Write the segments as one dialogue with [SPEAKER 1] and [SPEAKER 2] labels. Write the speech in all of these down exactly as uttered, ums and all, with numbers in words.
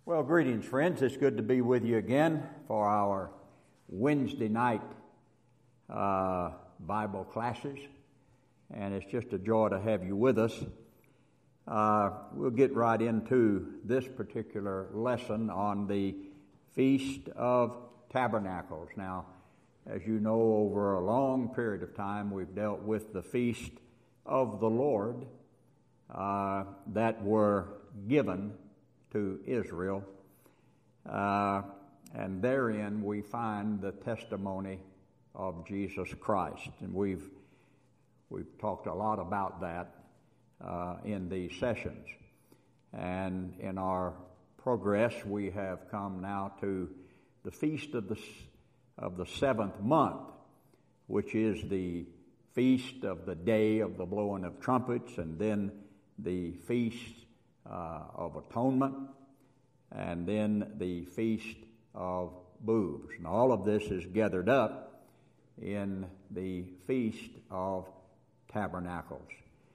[SPEAKER 1] Well, greetings, friends. It's good to be with you again for our Wednesday night uh, Bible classes, and it's just a joy to have you with us. Uh, we'll get right into this particular lesson on the Feast of Tabernacles. Now, as you know, over a long period of time, we've dealt with the Feast of the Lord uh, that were given to Israel, uh, and therein we find the testimony of Jesus Christ, and we've we've talked a lot about that uh, in these sessions. And in our progress, we have come now to the feast of the of the seventh month, which is the feast of the day of the blowing of trumpets, and then the feast Uh, of Atonement, and then the Feast of Booths. And all of this is gathered up in the Feast of Tabernacles.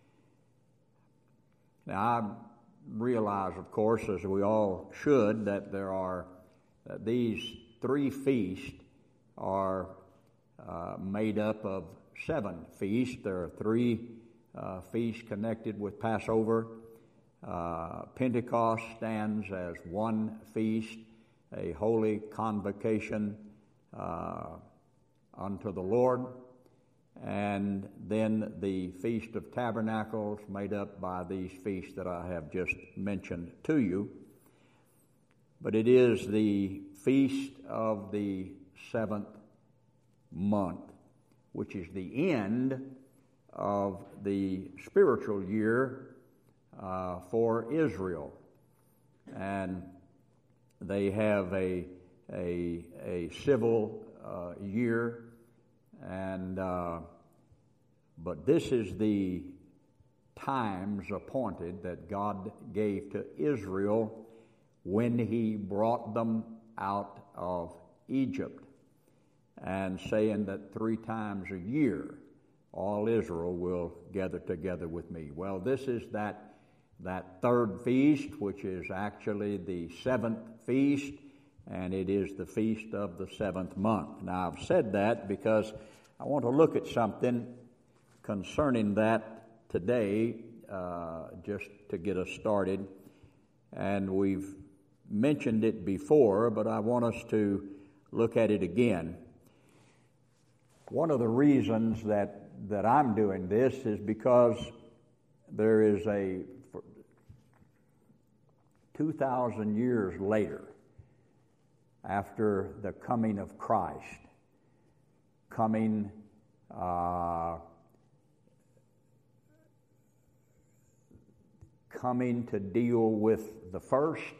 [SPEAKER 1] Now, I realize, of course, as we all should, that there are that these three feasts are uh, made up of seven feasts. There are three uh, feasts connected with Passover. Uh, Pentecost stands as one feast, a holy convocation uh, unto the Lord, and then the Feast of Tabernacles made up by these feasts that I have just mentioned to you. But it is the Feast of the seventh month, which is the end of the spiritual year Uh, for Israel, and they have a a, a civil uh, year, and uh, but this is the times appointed that God gave to Israel when He brought them out of Egypt, and saying that three times a year all Israel will gather together with me. Well, this is that that third feast, which is actually the seventh feast, and it is the feast of the seventh month. Now, I've said that because I want to look at something concerning that today, uh, just to get us started. And we've mentioned it before, but I want us to look at it again. One of the reasons that, that I'm doing this is because there is a two thousand years later, after the coming of Christ, coming uh, coming to deal with the first,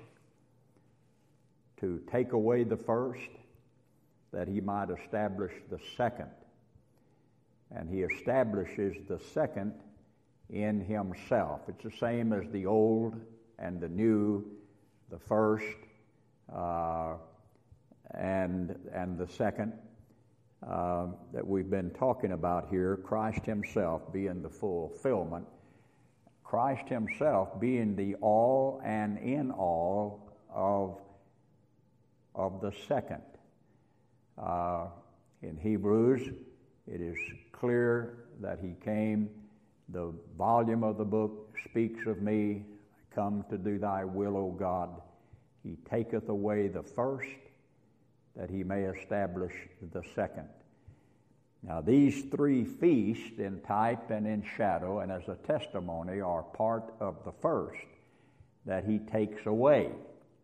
[SPEAKER 1] to take away the first, that He might establish the second. And He establishes the second in Himself. It's the same as the old and the new, the first uh, and and the second uh, that we've been talking about here, Christ Himself being the fulfillment, Christ Himself being the all and in all of, of the second. Uh, in Hebrews, it is clear that He came. The volume of the book speaks of me. Come to do Thy will, O God. He taketh away the first, that He may establish the second. Now, these three feasts, in type and in shadow and as a testimony, are part of the first that He takes away.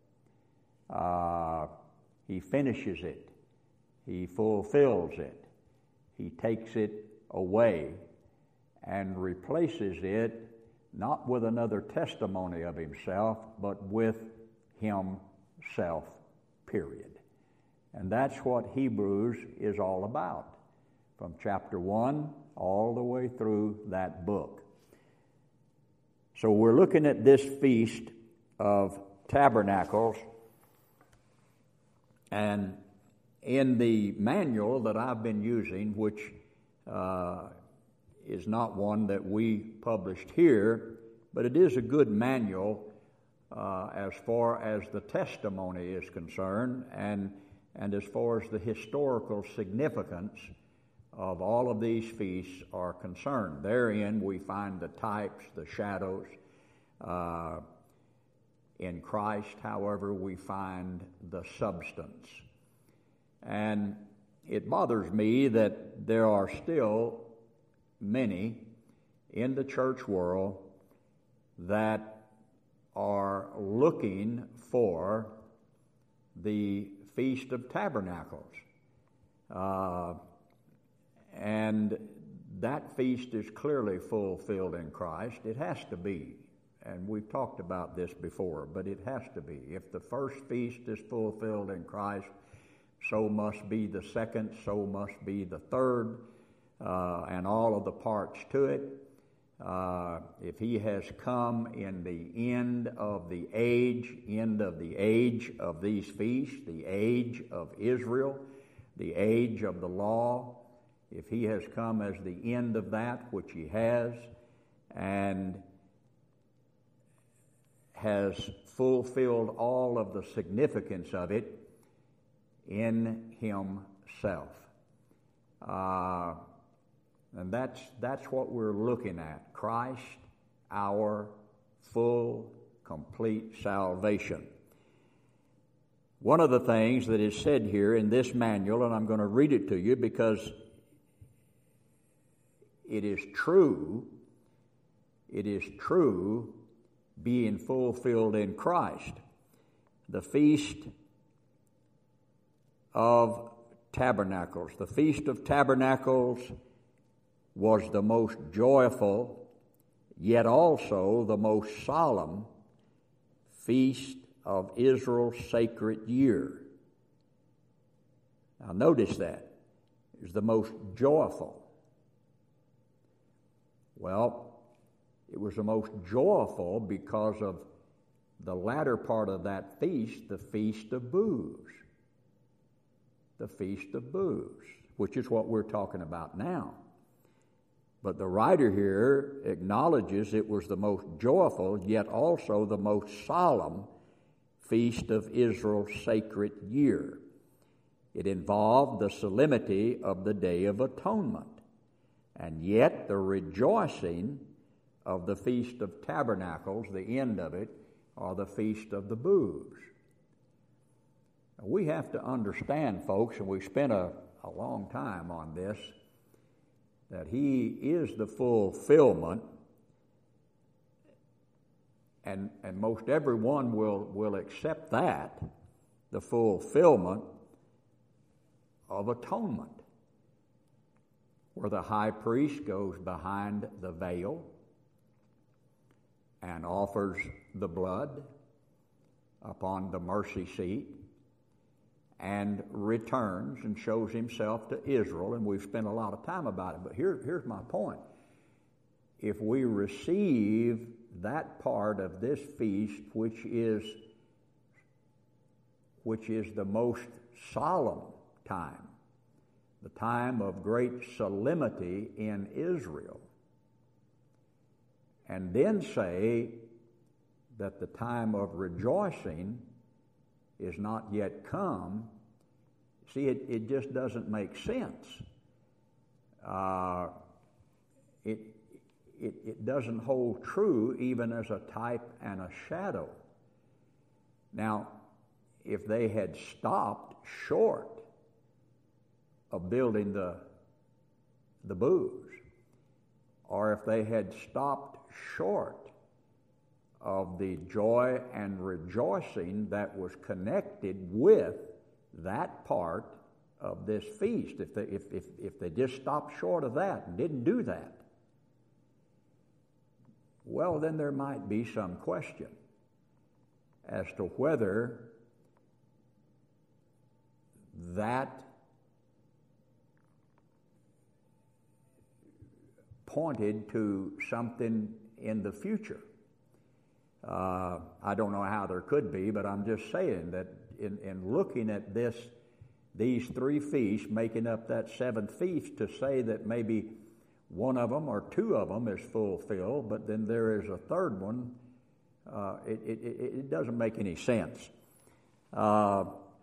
[SPEAKER 1] Uh, he finishes it. He fulfills it. He takes it away and replaces it not with another testimony of Himself, but with Himself, period. And that's what Hebrews is all about, from chapter one all the way through that book. So we're looking at this Feast of Tabernacles, and in the manual that I've been using, which uh, is not one that we published here, but it is a good manual uh, as far as the testimony is concerned, and and as far as the historical significance of all of these feasts are concerned. Therein we find the types, the shadows. Uh, in Christ, however, we find the substance. And it bothers me that there are still many in the church world that are looking for the Feast of Tabernacles. Uh, and that feast is clearly fulfilled in Christ. It has to be. And we've talked about this before, but it has to be. If the first feast is fulfilled in Christ, so must be the second, so must be the third, uh, and all of the parts to it. Uh, if he has come in the end of the age, end of the age of these feasts, the age of Israel, the age of the law, if he has come as the end of that, which he has, and has fulfilled all of the significance of it in himself. Uh, and that's that's what we're looking at. Christ, our full, complete salvation. One of the things that is said here in this manual, and I'm going to read it to you because it is true, it is true being fulfilled in Christ. The Feast of Tabernacles. The Feast of Tabernacles was the most joyful, yet also the most solemn feast of Israel's sacred year. Now notice that. It was the most joyful. Well, it was the most joyful because of the latter part of that feast, the Feast of Booths. The Feast of Booths, which is what we're talking about now. But the writer here acknowledges it was the most joyful, yet also the most solemn feast of Israel's sacred year. It involved the solemnity of the Day of Atonement, and yet the rejoicing of the Feast of Tabernacles, the end of it, or the Feast of the Booths. We have to understand, folks, and we've spent a, a long time on this, that he is the fulfillment, and, and most everyone will, will accept that, the fulfillment of atonement, where the high priest goes behind the veil and offers the blood upon the mercy seat and returns and shows himself to Israel, and we've spent a lot of time about it. But here, here's my point. If we receive that part of this feast, which is which is the most solemn time, the time of great solemnity in Israel, and then say that the time of rejoicing is not yet come, see, it, it just doesn't make sense. Uh, it, it, it doesn't hold true even as a type and a shadow. Now, if they had stopped short of building the, the booths, or if they had stopped short of the joy and rejoicing that was connected with that part of this feast, if they, if, if, if they just stopped short of that and didn't do that, well, then there might be some question as to whether that pointed to something in the future. Uh, I don't know how there could be, but I'm just saying that in, in looking at this, these three feasts making up that seventh feast, to say that maybe one of them or two of them is fulfilled, but then there is a third one Uh, it, it, it doesn't make any sense. Uh,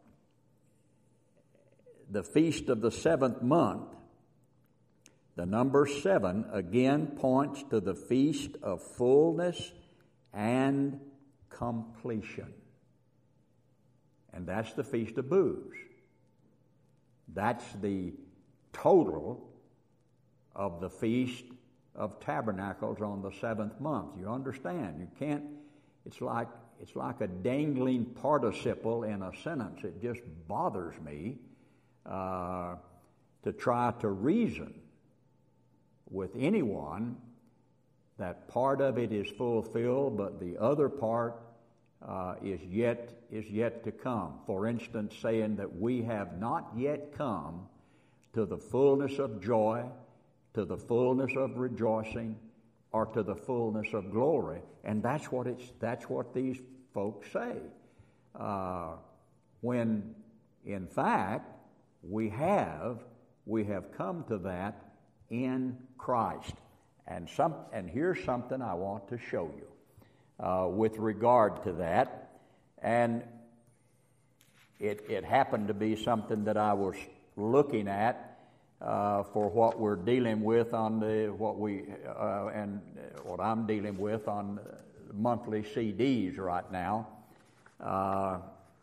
[SPEAKER 1] the feast of the seventh month, the number seven, again points to the feast of fullness and completion. And that's the Feast of Booths. That's the total of the Feast of Tabernacles on the seventh month. You understand? You can't, it's like, it's like a dangling participle in a sentence. It just bothers me uh, to try to reason with anyone that part of it is fulfilled, but the other part uh, is yet is yet to come. For instance, saying that we have not yet come to the fullness of joy, to the fullness of rejoicing, or to the fullness of glory, and that's what it's that's what these folks say. Uh, when, in fact, we have we have come to that in Christ. And some, and here's something I want to show you uh, with regard to that. And it, it happened to be something that I was looking at uh, for what we're dealing with on the what we uh, and what I'm dealing with on monthly C Ds right now uh, uh,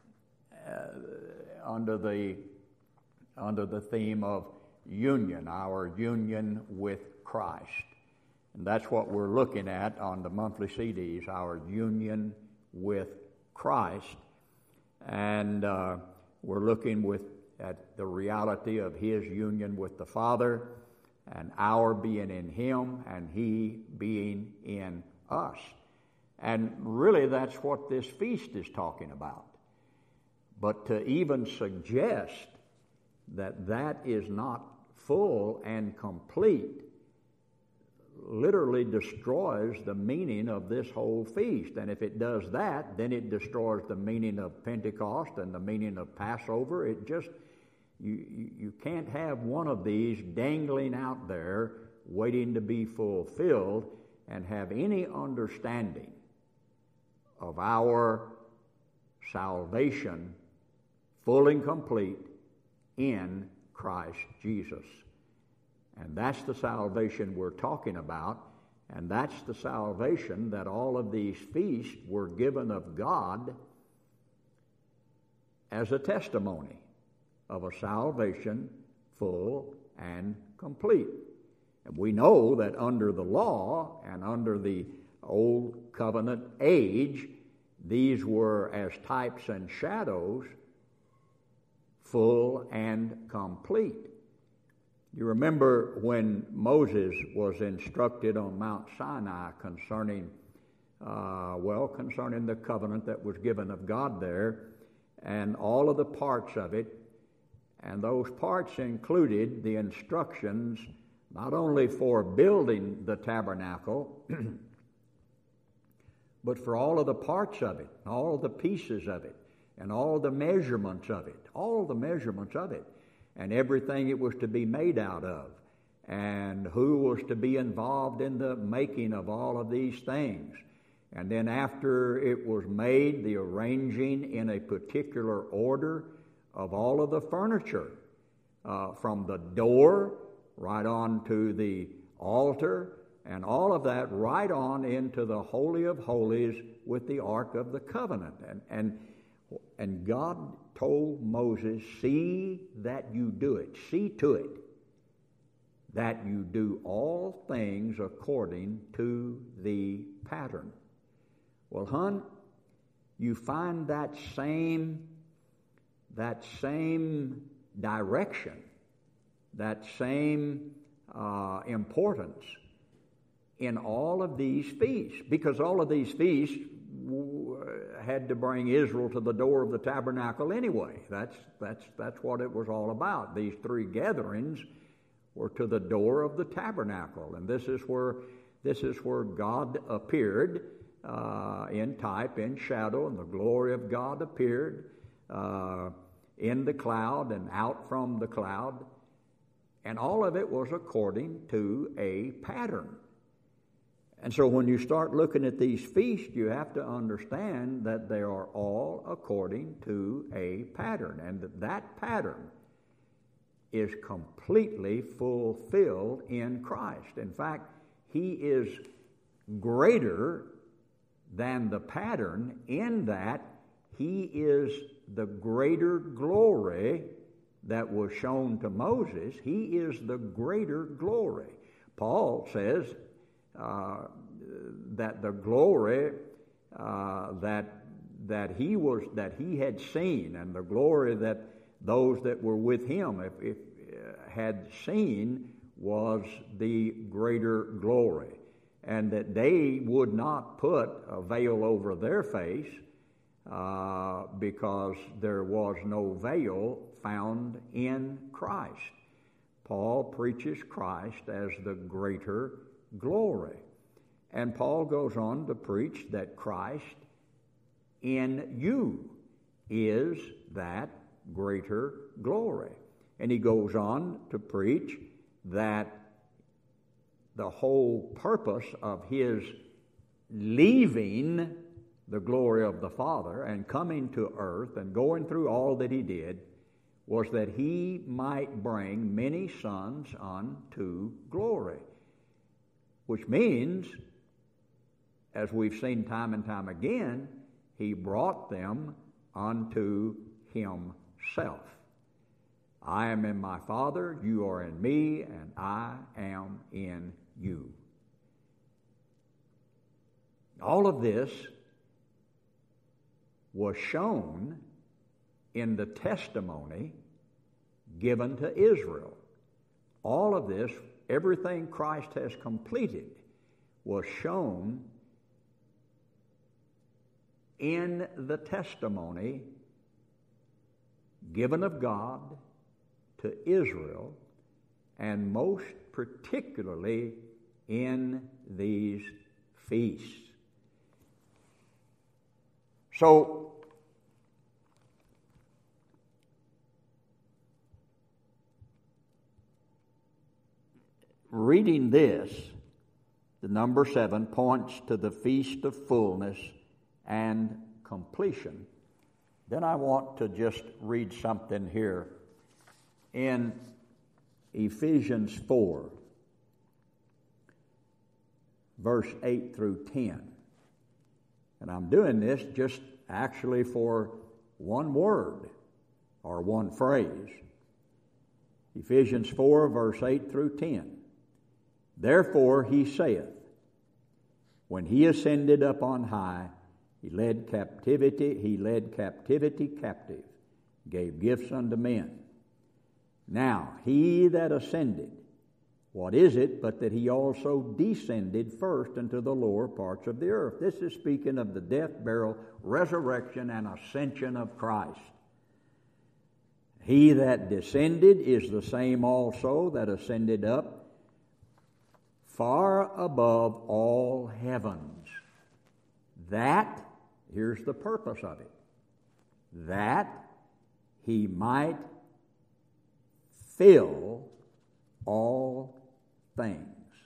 [SPEAKER 1] under the under the theme of union, our union with Christ. And that's what we're looking at on the monthly C Ds, our union with Christ. And uh, we're looking with at the reality of His union with the Father, and our being in Him, and He being in us. And really that's what this feast is talking about. But to even suggest that that is not full and complete literally destroys the meaning of this whole feast. And if it does that, then it destroys the meaning of Pentecost and the meaning of Passover. It just, you, you, you can't have one of these dangling out there waiting to be fulfilled and have any understanding of our salvation full and complete in Christ Jesus. And that's the salvation we're talking about, and that's the salvation that all of these feasts were given of God as a testimony of a salvation full and complete. And we know that under the law and under the Old Covenant age, these were as types and shadows, full and complete. You remember when Moses was instructed on Mount Sinai concerning, uh, well, concerning the covenant that was given of God there, and all of the parts of it, and those parts included the instructions not only for building the tabernacle, but for all of the parts of it, all of the pieces of it, and all of the measurements of it, all the measurements of it, and everything it was to be made out of, and who was to be involved in the making of all of these things. And then after it was made, the arranging in a particular order of all of the furniture, uh, from the door right on to the altar, and all of that right on into the Holy of Holies with the Ark of the Covenant. And, and, and God told Moses, see that you do it, see to it that you do all things according to the pattern. Well, hon, you find that same, that same direction, that same uh, importance in all of these feasts, because all of these feasts had to bring Israel to the door of the tabernacle anyway. That's that's that's what it was all about. These three gatherings were to the door of the tabernacle, and this is where this is where God appeared uh, in type, in shadow, and the glory of God appeared uh, in the cloud and out from the cloud, and all of it was according to a pattern. And so when you start looking at these feasts, you have to understand that they are all according to a pattern, and that that pattern is completely fulfilled in Christ. In fact, He is greater than the pattern in that He is the greater glory that was shown to Moses. He is the greater glory. Paul says uh, that the glory uh, that that he was that he had seen, and the glory that those that were with him if, if uh, had seen, was the greater glory, and that they would not put a veil over their face uh, because there was no veil found in Christ. Paul preaches Christ as the greater glory. And Paul goes on to preach that Christ in you is that greater glory. And he goes on to preach that the whole purpose of his leaving the glory of the Father and coming to earth and going through all that he did was that he might bring many sons unto glory. Which means, as we've seen time and time again, he brought them unto himself. I am in my Father, you are in me, and I am in you. All of this was shown in the testimony given to Israel. All of this, everything Christ has completed, was shown in the testimony given of God to Israel, and most particularly in these feasts. So, reading this, the number seven points to the Feast of Fullness and Completion. Then I want to just read something here in Ephesians four, verse eight through ten. And I'm doing this just actually for one word or one phrase. Ephesians four, verse eight through ten. Therefore he saith, when he ascended up on high, he led captivity, he led captivity captive, gave gifts unto men. Now he that ascended, what is it but that he also descended first into the lower parts of the earth? This is speaking of the death, burial, resurrection, and ascension of Christ. He that descended is the same also that ascended up far above all heavens. That, here's the purpose of it, that he might fill all things.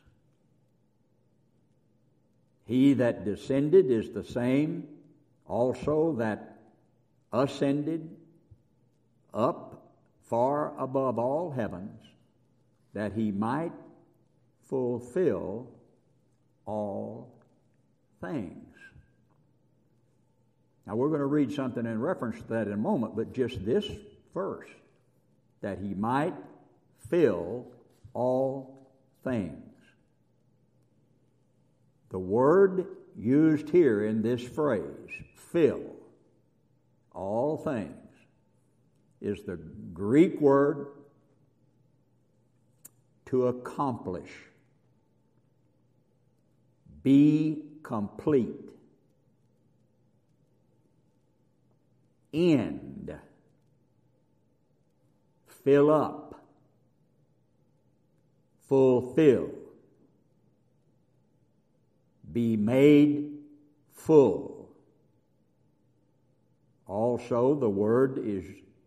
[SPEAKER 1] He that descended is the same also that ascended up far above all heavens, that he might fulfill all things. Now we're going to read something in reference to that in a moment, but just this verse, that he might fill all things. The word used here in this phrase, fill all things, is the Greek word to accomplish, be complete, end, fill up, fulfill, be made full. Also, the word is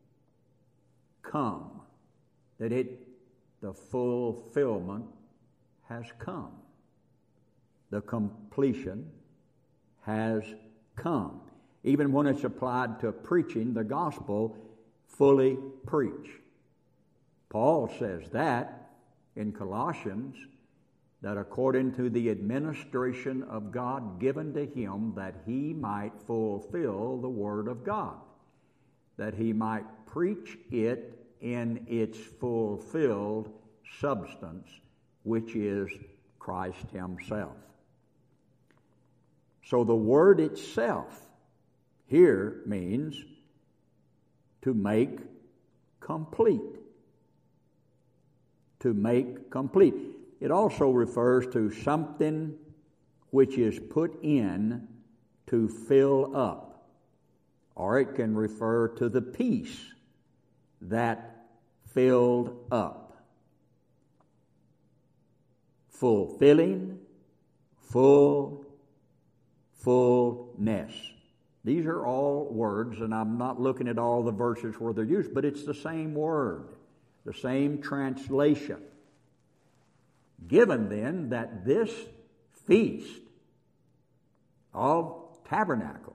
[SPEAKER 1] come, that it, the fulfillment has come. the completion has come. Even when it's applied to preaching the gospel, fully preach. Paul says that in Colossians, that according to the administration of God given to him, that he might fulfill the word of God, that he might preach it in its fulfilled substance, which is Christ himself. So the word itself here means to make complete. To make complete. It also refers to something which is put in to fill up. Or it can refer to the piece that filled up. Fulfilling, full, fullness. These are all words, and I'm not looking at all the verses where they're used, but it's the same word, the same translation. Given then that this feast of tabernacles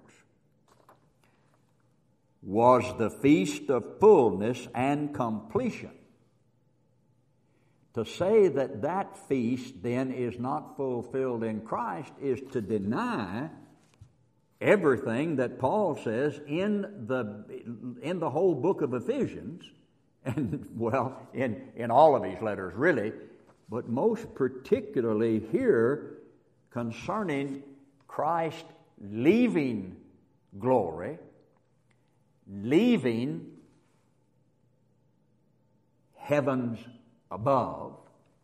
[SPEAKER 1] was the feast of fullness and completion, to say that that feast then is not fulfilled in Christ is to deny everything that Paul says in the in the whole book of Ephesians, and well, in, in all of his letters really, but most particularly here concerning Christ leaving glory, leaving heavens above,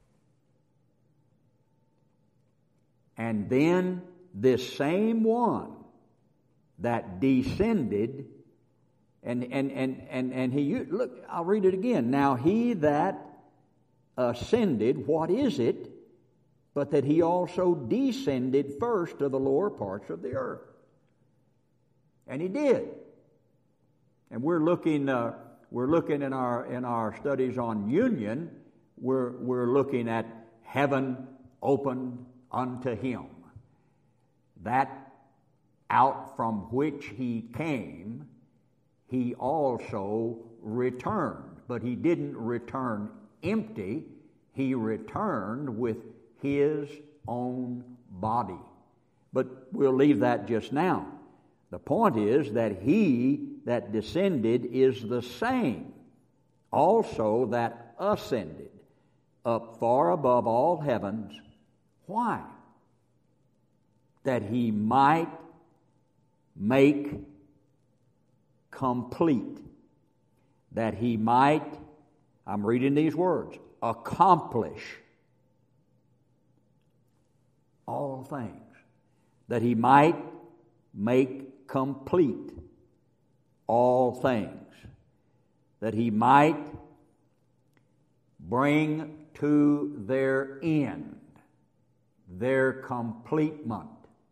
[SPEAKER 1] and then this same one that descended, and and and and and he look. I'll read it again. Now he that ascended, what is it, but that he also descended first to the lower parts of the earth, and he did. And we're looking. Uh, we're looking in our in our studies on union. We're we're looking at heaven opened unto him. That out from which he came, he also returned. But he didn't return empty. He returned with his own body. But we'll leave that just now. The point is that he that descended is the same also that ascended up far above all heavens. Why? That he might make complete, that he might, I'm reading these words, accomplish all things, that he might make complete all things, that he might bring to their end, their completement,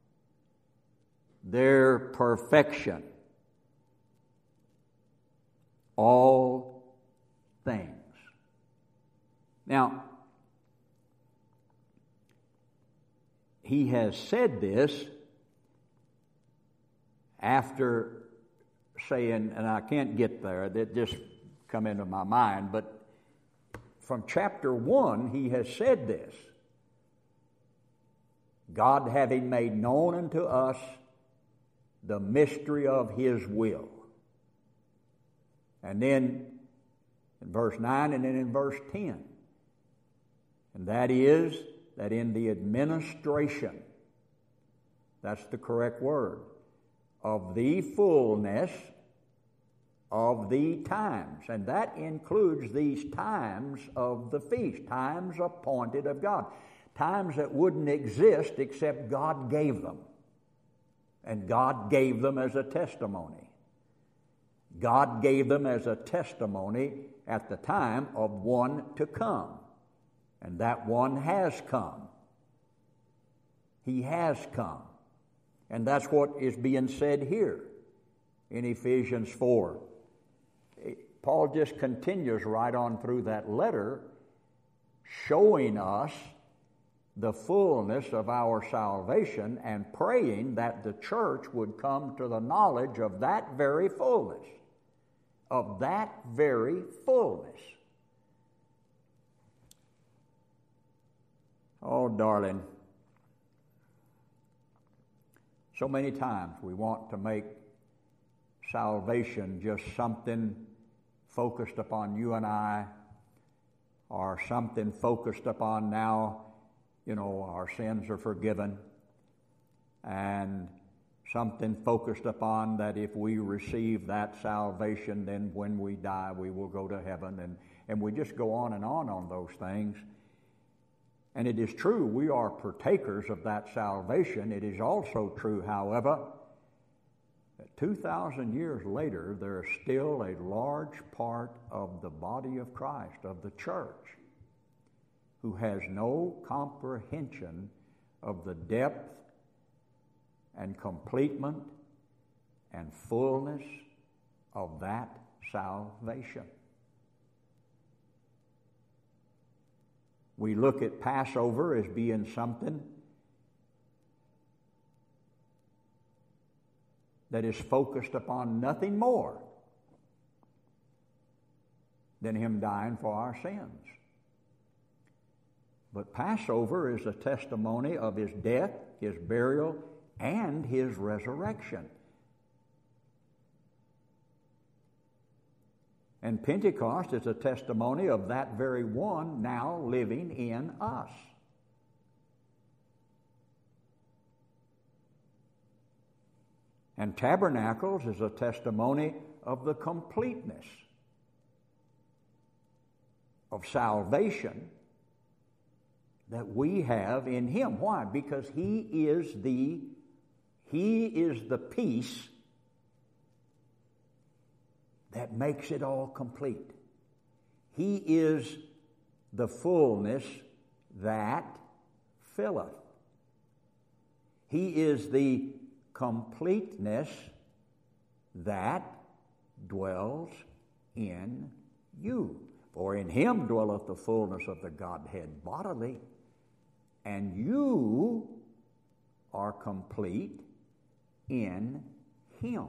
[SPEAKER 1] their perfection, all things. Now, he has said this after saying, and I can't get there, that just come into my mind, but from chapter one, he has said this. God having made known unto us the mystery of his will. And then in verse nine and then in verse ten. And that is that in the administration, that's the correct word, of the fullness of the times. And that includes these times of the feast, times appointed of God, times that wouldn't exist except God gave them. And God gave them as a testimony. God gave them as a testimony at the time of one to come. And that one has come. He has come. And that's what is being said here in Ephesians four. Paul just continues right on through that letter, showing us the fullness of our salvation and praying that the church would come to the knowledge of that very fullness. Of that very fullness. Oh, darling, so many times we want to make salvation just something focused upon you and I, or something focused upon now, you know, our sins are forgiven, and something focused upon that if we receive that salvation, then when we die we will go to heaven, and, and we just go on and on on those things. And it is true, we are partakers of that salvation. It is also true, however, that two thousand years later, there is still a large part of the body of Christ, of the church, who has no comprehension of the depth and completement and fullness of that salvation. We look at Passover as being something that is focused upon nothing more than Him dying for our sins. But Passover is a testimony of His death, His burial, and His resurrection. And Pentecost is a testimony of that very one now living in us. And Tabernacles is a testimony of the completeness of salvation that we have in Him. Why? Because He is the He is the peace that makes it all complete. He is the fullness that filleth. He is the completeness that dwells in you. For in Him dwelleth the fullness of the Godhead bodily, and you are complete in Him.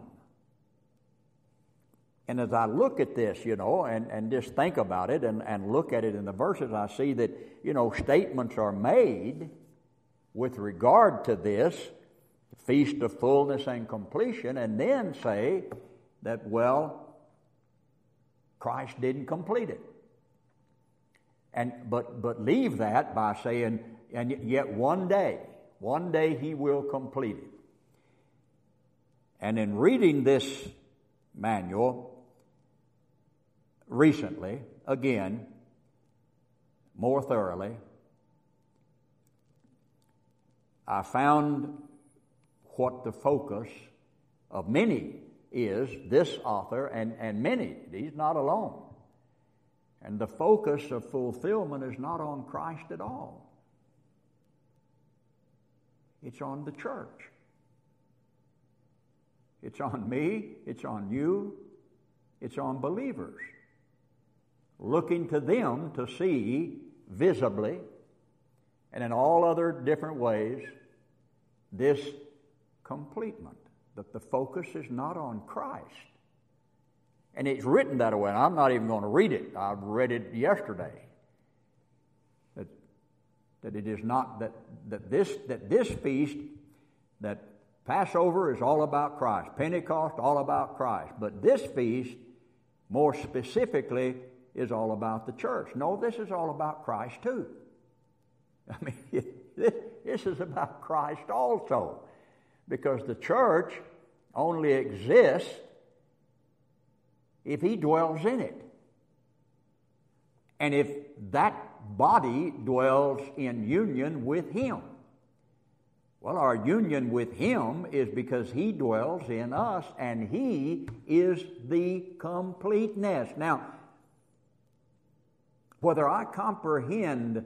[SPEAKER 1] And as I look at this, you know, and, and just think about it and, and look at it in the verses, I see that, you know, statements are made with regard to this feast of fullness and completion, and then say that, well, Christ didn't complete it. And but but leave that by saying, and yet one day, one day He will complete it. And in reading this manual recently, again, more thoroughly, I found what the focus of many is, this author, and, and many, he's not alone. And the focus of fulfillment is not on Christ at all. It's on the church. It's on me, it's on you, it's on believers. Looking to them to see visibly and in all other different ways this completement, that the focus is not on Christ. And it's written that way, and I'm not even going to read it. I read it yesterday. That, that it is not, that, that this that this feast, that Passover is all about Christ, Pentecost all about Christ, but this feast, more specifically, is all about the church. No, this is all about Christ too. I mean, this, this is about Christ also, because the church only exists if He dwells in it. And if that body dwells in union with Him. Well, our union with Him is because He dwells in us, and He is the completeness. Now, whether I comprehend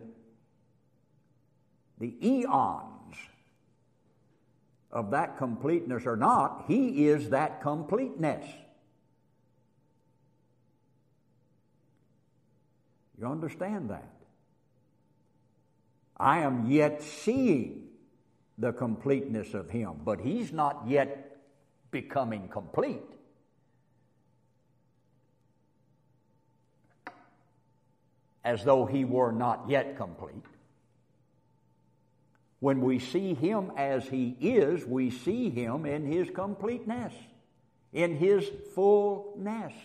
[SPEAKER 1] the eons of that completeness or not, He is that completeness. You understand that? I am yet seeing the completeness of Him, but He's not yet becoming complete. As though He were not yet complete. When we see Him as He is, we see Him in His completeness, in His fullness.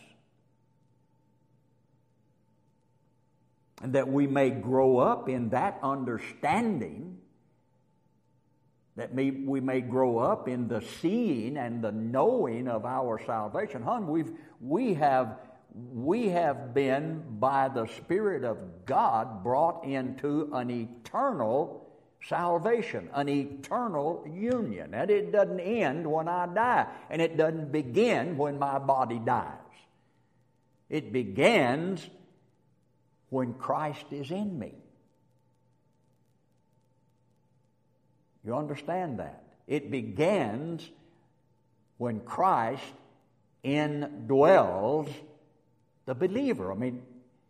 [SPEAKER 1] And that we may grow up in that understanding, that may, we may grow up in the seeing and the knowing of our salvation. Hon, we've, we have, we have been, by the Spirit of God, brought into an eternal salvation, an eternal union. And it doesn't end when I die, and it doesn't begin when my body dies. It begins when Christ is in me. You understand that? It begins when Christ indwells the believer. I mean,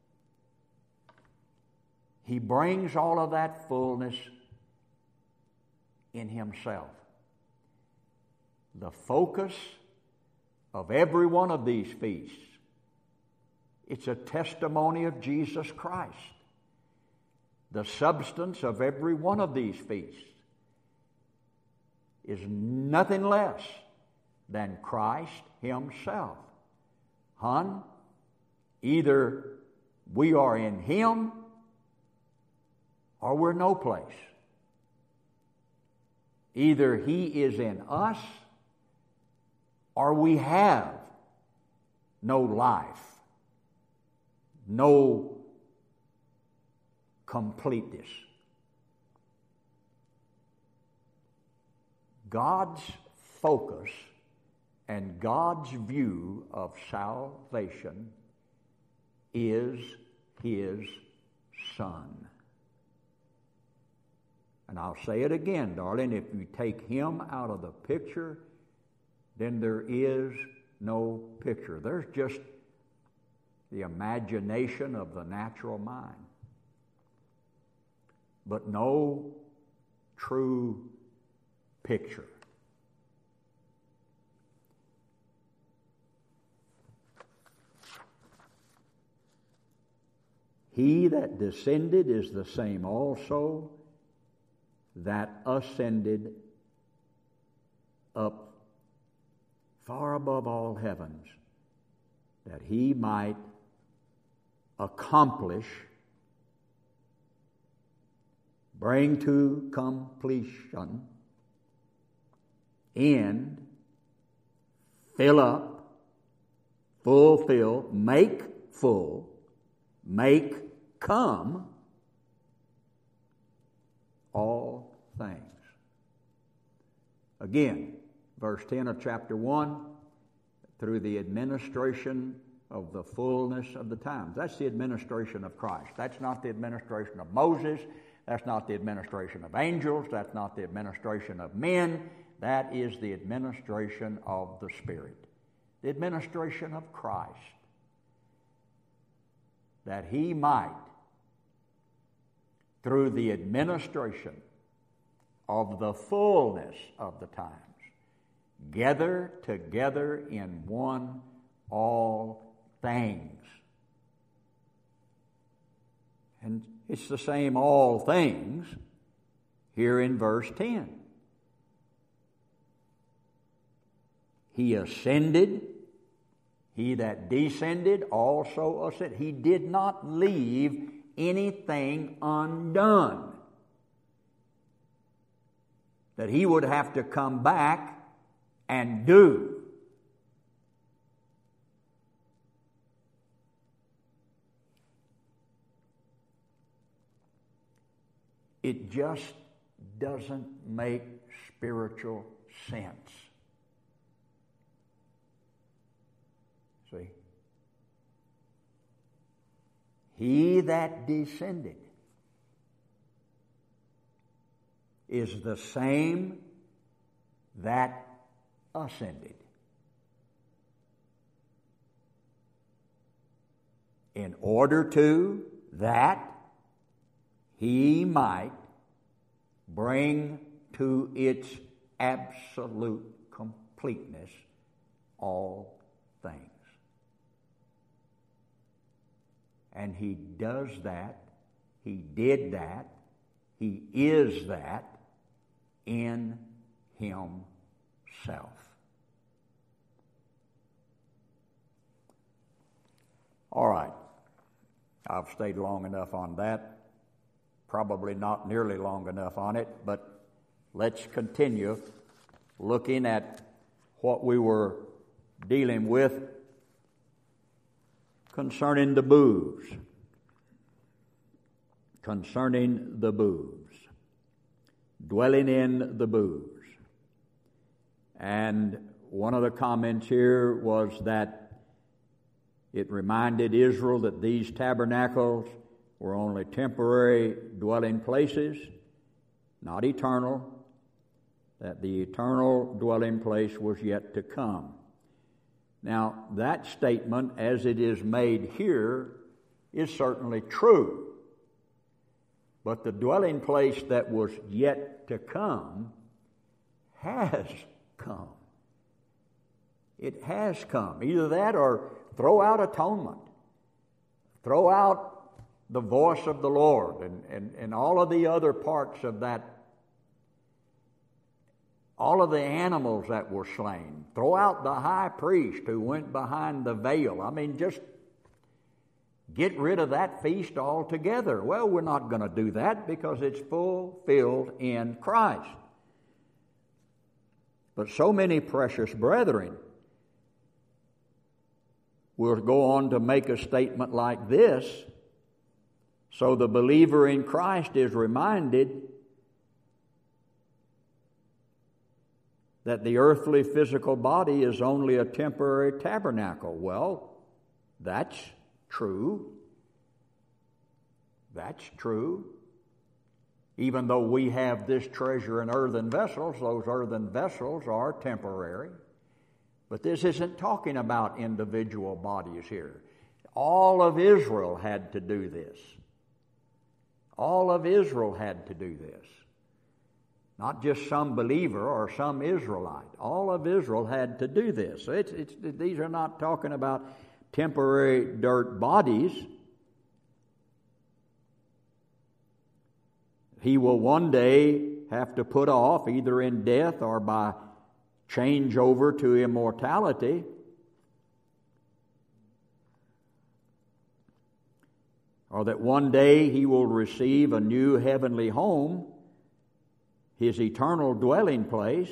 [SPEAKER 1] He brings all of that fullness in Himself. The focus of every one of these feasts, it's a testimony of Jesus Christ. The substance of every one of these feasts is nothing less than Christ Himself. Hon, either we are in Him or we're no place. Either He is in us or we have no life, no completeness. God's focus and God's view of salvation is His Son. And I'll say it again, darling, if you take Him out of the picture, then there is no picture. There's just the imagination of the natural mind, but no true picture. He that descended is the same also that ascended up far above all heavens, that He might accomplish, bring to completion, end, fill up, fulfill, make full, make come all things. Again, verse ten of chapter one, through the administration of the fullness of the times. That's the administration of Christ. That's not the administration of Moses. That's not the administration of angels. That's not the administration of men. That is the administration of the Spirit. The administration of Christ. That He might, through the administration of the fullness of the times, gather together in one all things. And it's the same all things here in verse ten. He ascended, He that descended also ascended. He did not leave anything undone that He would have to come back and do. It just doesn't make spiritual sense. See? He that descended is the same that ascended. In order to that He might bring to its absolute completeness all things. And He does that, He did that, He is that in Himself. All right, I've stayed long enough on that. Probably not nearly long enough on it, but let's continue looking at what we were dealing with concerning the booths. Concerning the booths. Dwelling in the booths. And one of the comments here was that it reminded Israel that these tabernacles were only temporary dwelling places, not eternal, that the eternal dwelling place was yet to come. Now, that statement, as it is made here, is certainly true. But the dwelling place that was yet to come has come. It has come. Either that or throw out atonement. Throw out the voice of the Lord and, and, and all of the other parts of that. All of the animals that were slain. Throw out the high priest who went behind the veil. I mean, just get rid of that feast altogether. Well, we're not going to do that because it's fulfilled in Christ. But so many precious brethren will go on to make a statement like this. So the believer in Christ is reminded that the earthly physical body is only a temporary tabernacle. Well, that's true. That's true. Even though we have this treasure in earthen vessels, those earthen vessels are temporary. But this isn't talking about individual bodies here. All of Israel had to do this. All of Israel had to do this. Not just some believer or some Israelite. All of Israel had to do this. So it's, it's, these are not talking about temporary dirt bodies. He will one day have to put off, either in death or by change over to immortality, or that one day he will receive a new heavenly home, his eternal dwelling place.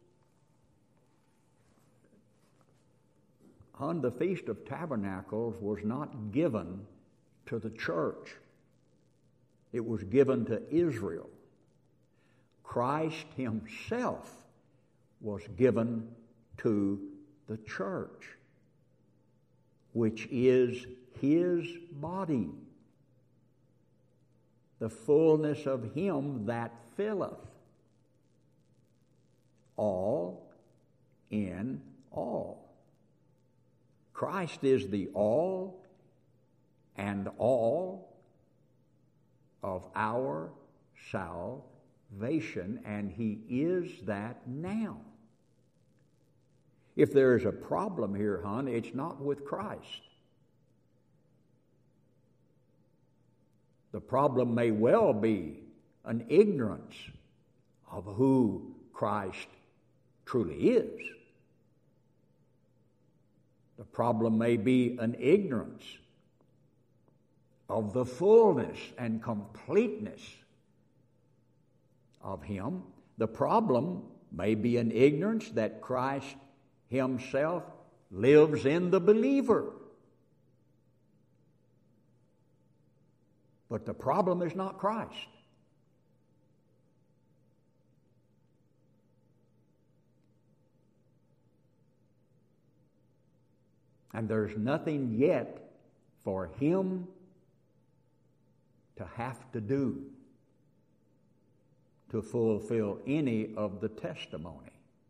[SPEAKER 1] On the Feast of Tabernacles was not given to the church. It was given to Israel. Christ Himself was given to the church, which is His body, the fullness of Him that filleth all in all. Christ is the all and all of our salvation, and He is that now. If there is a problem here, hon, it's not with Christ. The problem may well be an ignorance of who Christ truly is. The problem may be an ignorance of the fullness and completeness of Him. The problem may be an ignorance that Christ Himself lives in the believer. But the problem is not Christ. And there's nothing yet for Him to have to do to fulfill any of the testimony.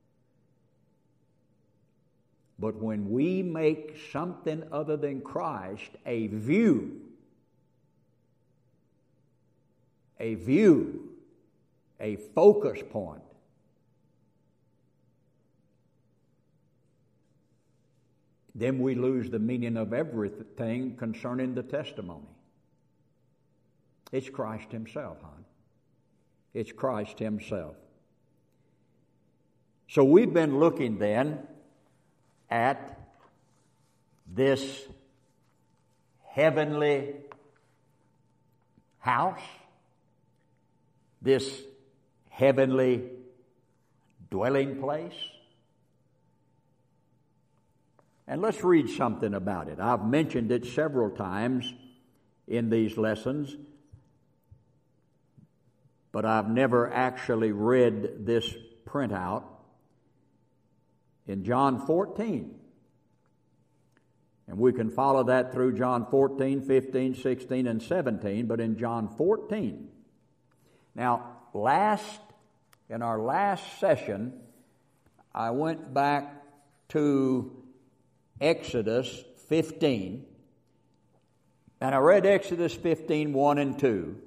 [SPEAKER 1] But when we make something other than Christ a view, a view a focus point. Then we lose the meaning of everything concerning the testimony. It's Christ Himself, hon. It's Christ Himself. So we've been looking then at this heavenly house, this heavenly dwelling place. And let's read something about it. I've mentioned it several times in these lessons, but I've never actually read this printout. In John fourteen, and we can follow that through John fourteen, fifteen, sixteen, and seventeen, but in John fourteen. Now, last, in our last session, I went back to Exodus fifteen, and I read Exodus fifteen, one and two,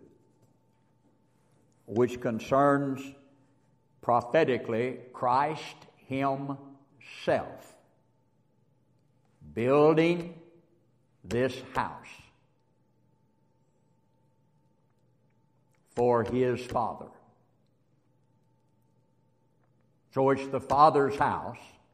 [SPEAKER 1] which concerns prophetically Christ Himself building this house for His Father. So it's the Father's house,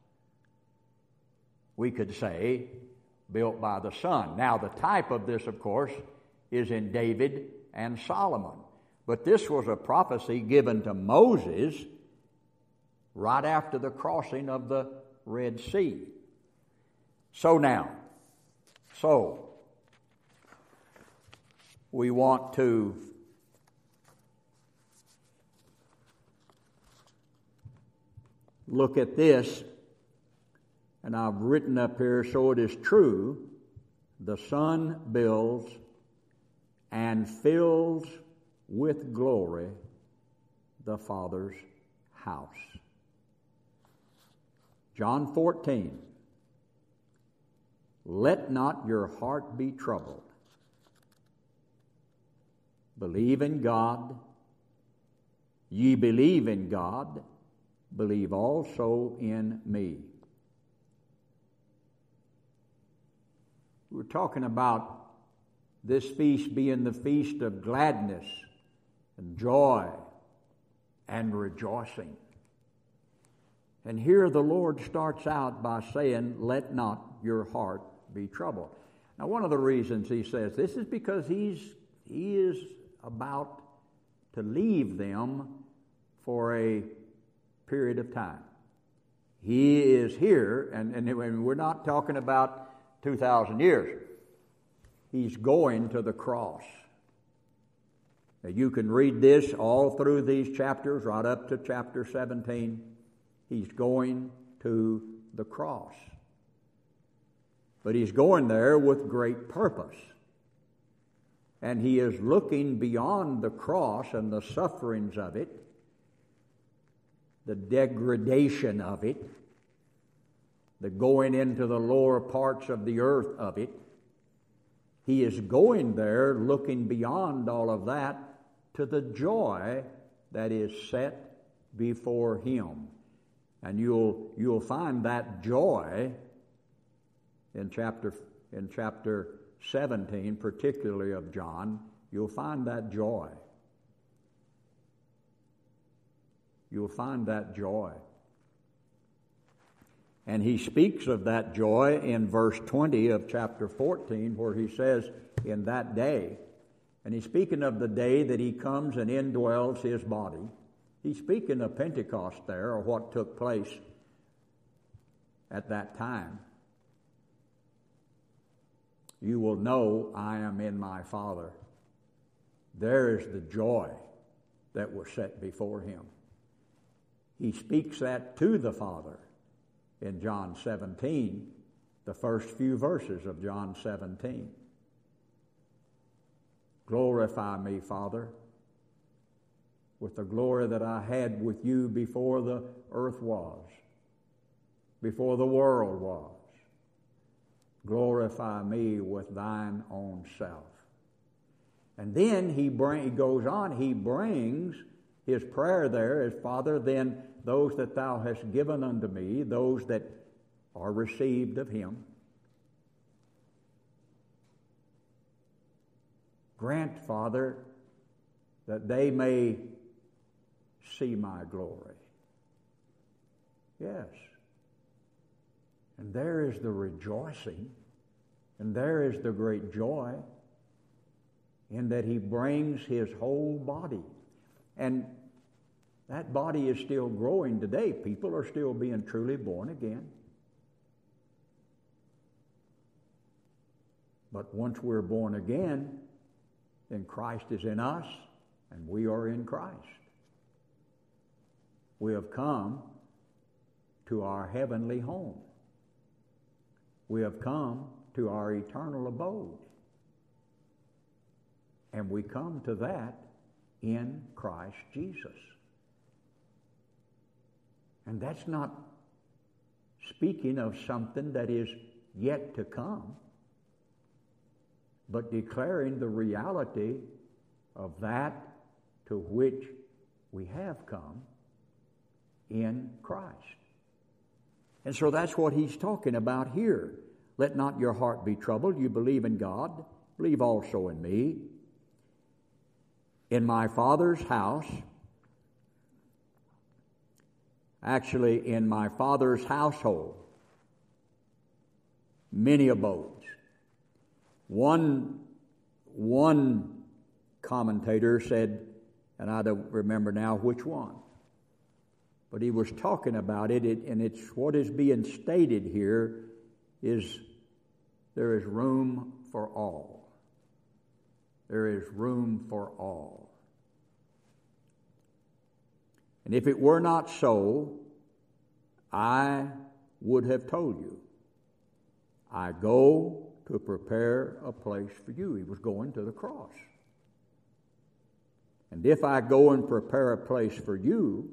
[SPEAKER 1] we could say, built by the Son. Now, the type of this, of course, is in David and Solomon. But this was a prophecy given to Moses right after the crossing of the Red Sea. So now, so we want to look at this, and I've written up here, so it is true, the Son builds and fills with glory the Father's house. John fourteen, let not your heart be troubled. Believe in God. Ye believe in God, believe also in me. We're talking about this feast being the feast of gladness and joy and rejoicing. And here the Lord starts out by saying, let not your heart be troubled. Now, one of the reasons He says this is because He's He is about to leave them for a period of time. He is here, and, and we're not talking about two thousand years. He's going to the cross. Now, you can read this all through these chapters, right up to chapter seventeen. He's going to the cross. But He's going there with great purpose. And He is looking beyond the cross and the sufferings of it, the degradation of it, the going into the lower parts of the earth of it. He is going there looking beyond all of that to the joy that is set before Him. And you'll you'll find that joy in chapter in chapter seventeen, particularly of John. You'll find that joy. You'll find that joy. And He speaks of that joy in verse twenty of chapter fourteen, where He says, in that day, and He's speaking of the day that He comes and indwells His body. He's speaking of Pentecost there, or what took place at that time. You will know I am in my Father. There is the joy that was set before Him. He speaks that to the Father in John seventeen, the first few verses of John seventeen. Glorify me, Father, with the glory that I had with you before the earth was, before the world was. Glorify me with thine own self. And then he, bring, he goes on, he brings His prayer there is, Father, then those that thou hast given unto me, those that are received of him, grant, Father, that they may see my glory. Yes. And there is the rejoicing, and there is the great joy in that he brings his whole body. And that body is still growing today. People are still being truly born again. But once we're born again, then Christ is in us, and we are in Christ. We have come to our heavenly home. We have come to our eternal abode. And we come to that in Christ Jesus. And that's not speaking of something that is yet to come, but declaring the reality of that to which we have come in Christ. And so that's what he's talking about here. Let not your heart be troubled. You believe in God, believe also in me. In my Father's house, actually in my Father's household, many abodes. One, one commentator said, and I don't remember now which one, but he was talking about it, it, and it's what is being stated here is there is room for all. There is room for all. And if it were not so, I would have told you, I go to prepare a place for you. He was going to the cross. And if I go and prepare a place for you,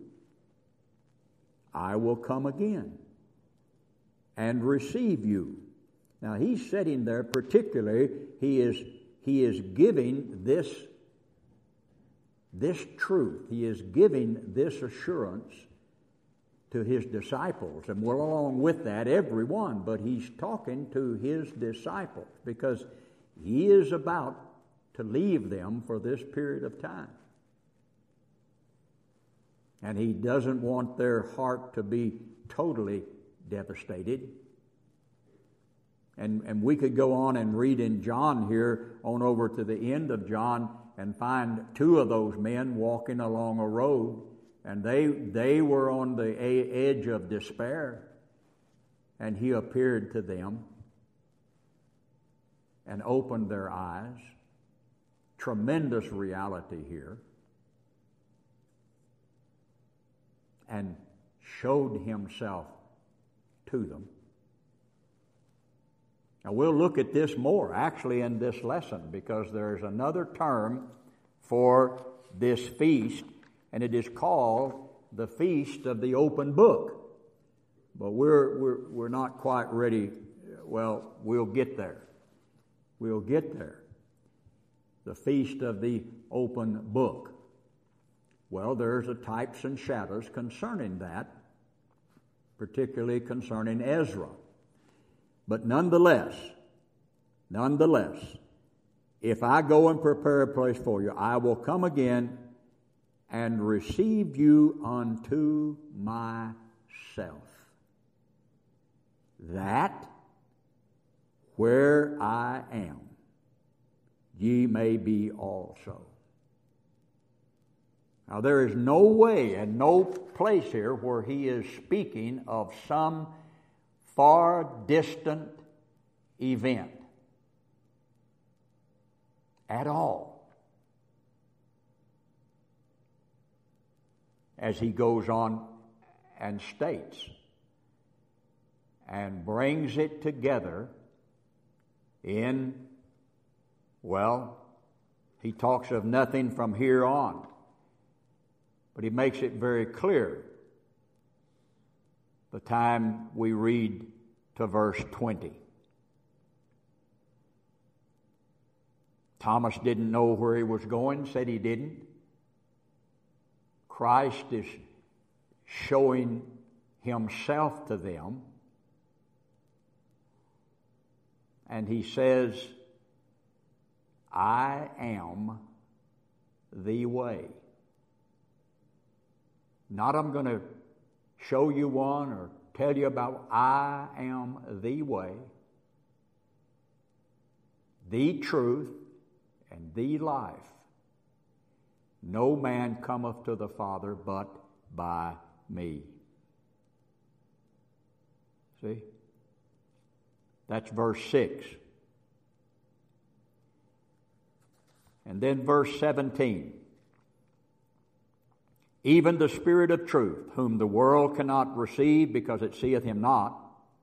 [SPEAKER 1] I will come again and receive you. Now he's sitting there, particularly, he is he is giving this, this truth. He is giving this assurance to his disciples. And well, along with that, everyone, but he's talking to his disciples because he is about to leave them for this period of time. And he doesn't want their heart to be totally devastated. And, and we could go on and read in John here, on over to the end of John, and find two of those men walking along a road, and they they were on the edge of despair, and he appeared to them and opened their eyes. Tremendous reality here. And showed himself to them. Now we'll look at this more actually in this lesson, because there's another term for this feast, and it is called the Feast of the Open Book. But we're we're we're not quite ready. Well, we'll get there. We'll get there. The Feast of the Open Book. Well, there's a types and shadows concerning that, particularly concerning Ezra. But nonetheless, nonetheless, if I go and prepare a place for you, I will come again and receive you unto myself, that where I am, ye may be also. Now, there is no way and no place here where he is speaking of some far distant event at all. As he goes on and states and brings it together in, well, he talks of nothing from here on. But he makes it very clear the time we read to verse twenty. Thomas didn't know where he was going, said he didn't. Of Christ is showing himself to them, and he says, I am the way. Not I'm going to show you one or tell you about, I am the way, the truth, and the life. No man cometh to the Father but by me. See? That's verse six. And then verse seventeen. Even the Spirit of truth, whom the world cannot receive because it seeth him not.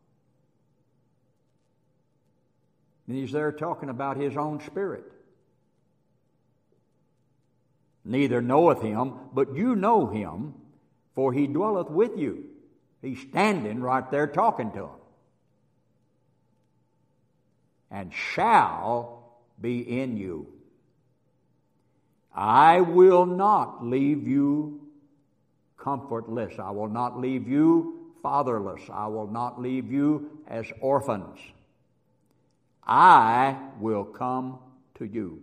[SPEAKER 1] And he's there talking about his own Spirit. Neither knoweth him, but you know him, for he dwelleth with you. He's standing right there talking to him. And shall be in you. I will not leave you comfortless. I will not leave you fatherless. I will not leave you as orphans. I will come to you.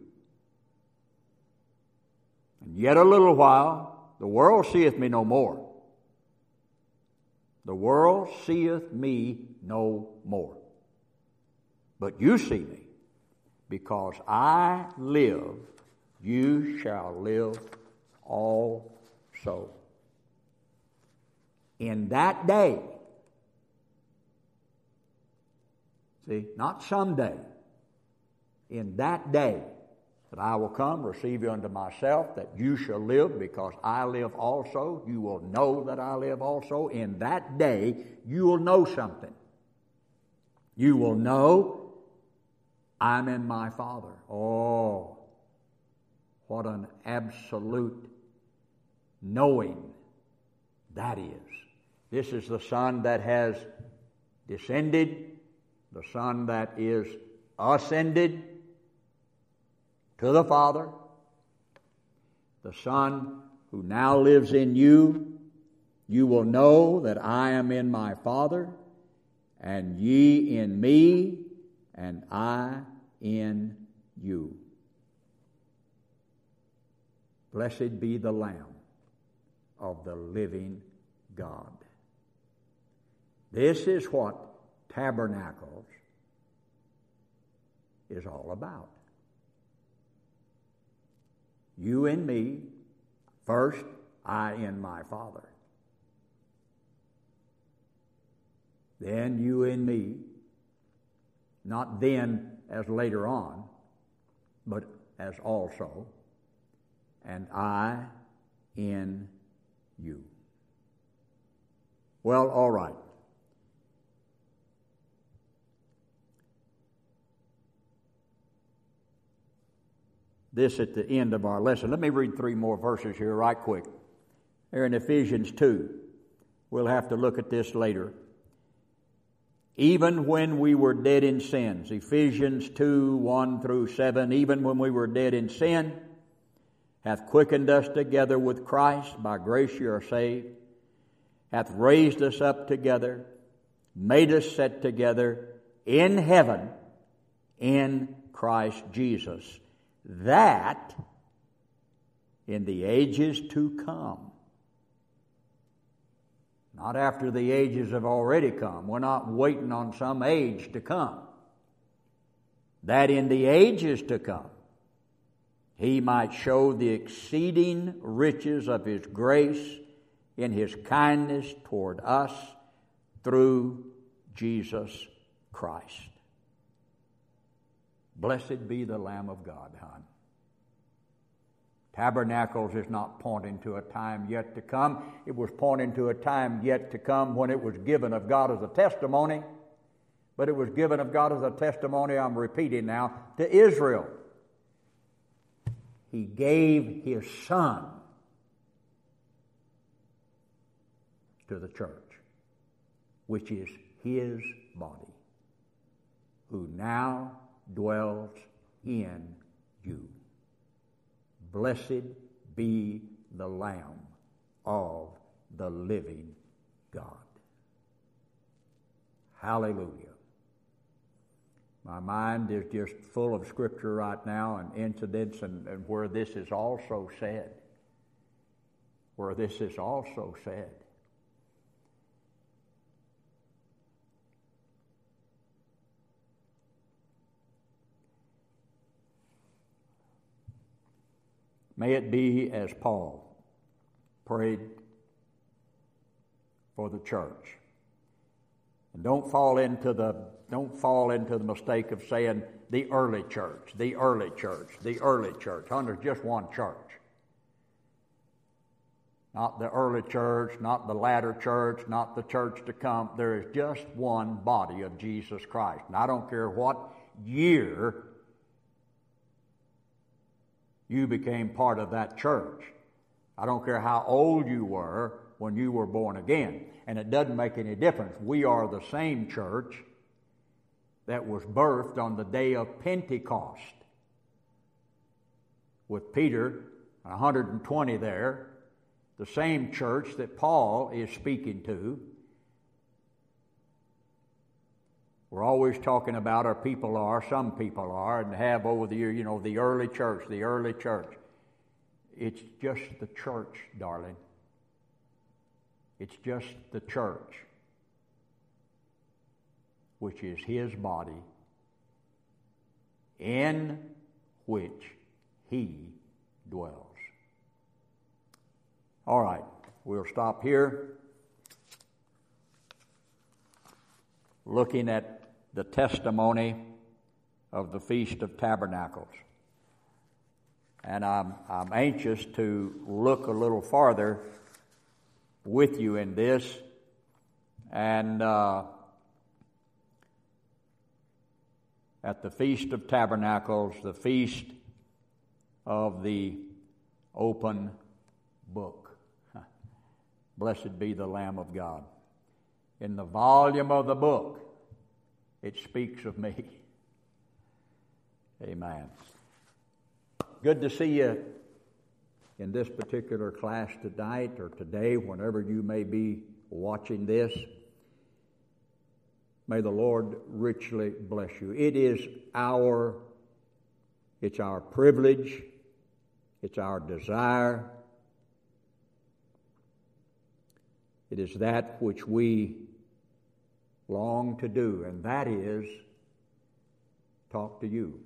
[SPEAKER 1] And yet a little while, the world seeth me no more. The world seeth me no more. But you see me, because I live, you shall live also. In that day, see, not someday, in that day that I will come, receive you unto myself, that you shall live, because I live also. You will know that I live also. In that day, you will know something. You will know I'm in my Father. Oh, what an absolute knowing that is. This is the Son that has descended, the Son that is ascended to the Father, the Son who now lives in you. You will know that I am in my Father, and ye in me, and I in you. Blessed be the Lamb of the living God. This is what Tabernacles is all about. You in me, first, I in my Father. Then you in me, not then as later on, but as also, and I in you. Well, all right. This at the end of our lesson. Let me read three more verses here right quick. They're in Ephesians two. We'll have to look at this later. Even when we were dead in sins, Ephesians two, one through seven, even when we were dead in sin, hath quickened us together with Christ, by grace you are saved, hath raised us up together, made us sit together in heaven in Christ Jesus, that in the ages to come, not after the ages have already come, we're not waiting on some age to come, that in the ages to come, he might show the exceeding riches of his grace in his kindness toward us through Jesus Christ. Blessed be the Lamb of God, hon. Tabernacles is not pointing to a time yet to come. It was pointing to a time yet to come when it was given of God as a testimony. But it was given of God as a testimony, I'm repeating now, to Israel. He gave his Son to the church, which is his body, who now dwells in you. Blessed be the Lamb of the living God. Hallelujah. My mind is just full of Scripture right now and incidents and, and where this is also said. Where this is also said. May it be as Paul prayed for the church. And don't fall into the don't fall into the mistake of saying the early church, the early church, the early church. Oh, there's just one church. Not the early church, not the latter church, not the church to come. There is just one body of Jesus Christ. And I don't care what year you became part of that church. I don't care how old you were when you were born again. And it doesn't make any difference. We are the same church that was birthed on the day of Pentecost, with Peter and one hundred twenty there, the same church that Paul is speaking to. We're always talking about our people are, some people are, and have over the year, you know, the early church, the early church. It's just the church, darling. It's just the church, which is His body, in which He dwells. All right, we'll stop here, looking at the testimony of the Feast of Tabernacles. And I'm, I'm anxious to look a little farther with you in this. And uh, at the Feast of Tabernacles, the Feast of the Open Book. Blessed be the Lamb of God. In the volume of the book, it speaks of me. Amen. Good to see you in this particular class tonight or today, whenever you may be watching this. May the Lord richly bless you. It is our, it's our privilege, it's our desire, it is that which we long to do, and that is talk to you.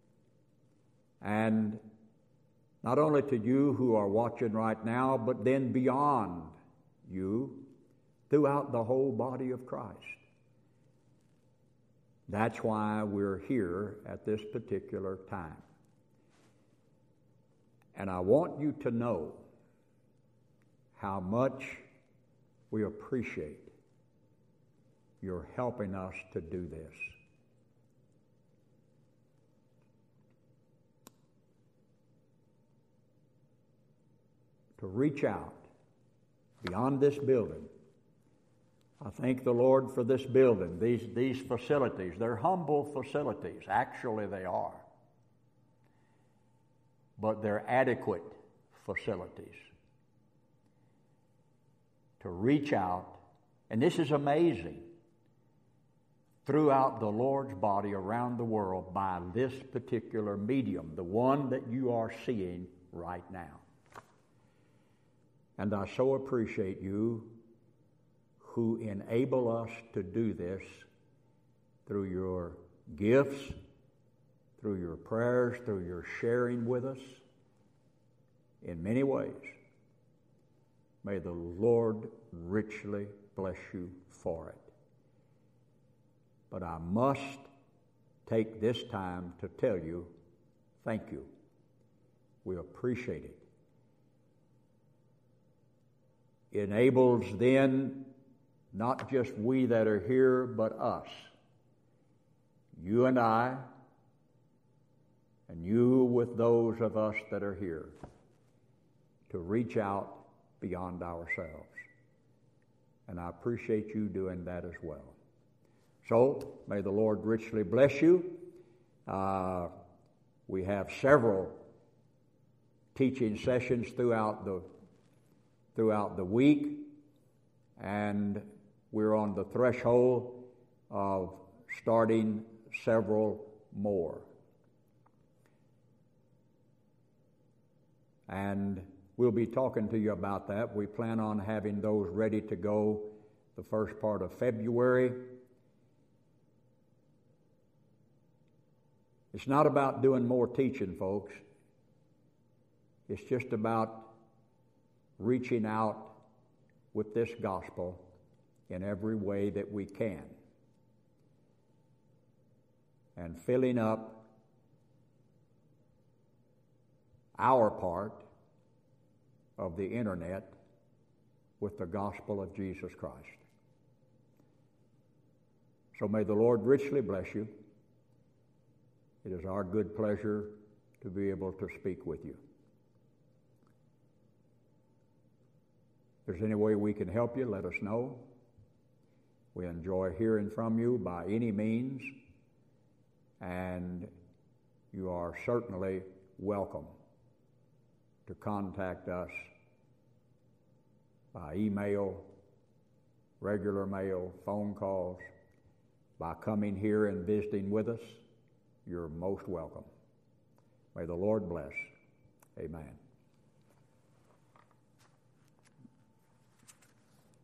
[SPEAKER 1] And not only to you who are watching right now, but then beyond you, throughout the whole body of Christ. That's why we're here at this particular time. And I want you to know how much we appreciate your helping us to do this. To reach out beyond this building. I thank the Lord for this building, these, these facilities. They're humble facilities. Actually, they are. But they're adequate facilities. To reach out, and this is amazing, throughout the Lord's body around the world by this particular medium, the one that you are seeing right now. And I so appreciate you who enable us to do this through your gifts, through your prayers, through your sharing with us in many ways. May the Lord richly bless you for it. But I must take this time to tell you, thank you. We appreciate it. It enables then not just we that are here, but us. You and I, and you with those of us that are here, to reach out beyond ourselves. And I appreciate you doing that as well. So, may the Lord richly bless you. Uh, we have several teaching sessions throughout the throughout the week, and we're on the threshold of starting several more. And we'll be talking to you about that. We plan on having those ready to go the first part of February. It's not about doing more teaching, folks. It's just about reaching out with this gospel in every way that we can, and filling up our part of the internet with the gospel of Jesus Christ. So may the Lord richly bless you. It is our good pleasure to be able to speak with you. If there's any way we can help you, let us know. We enjoy hearing from you by any means, and you are certainly welcome to contact us by email, regular mail, phone calls, by coming here and visiting with us. You're most welcome. May the Lord bless. Amen.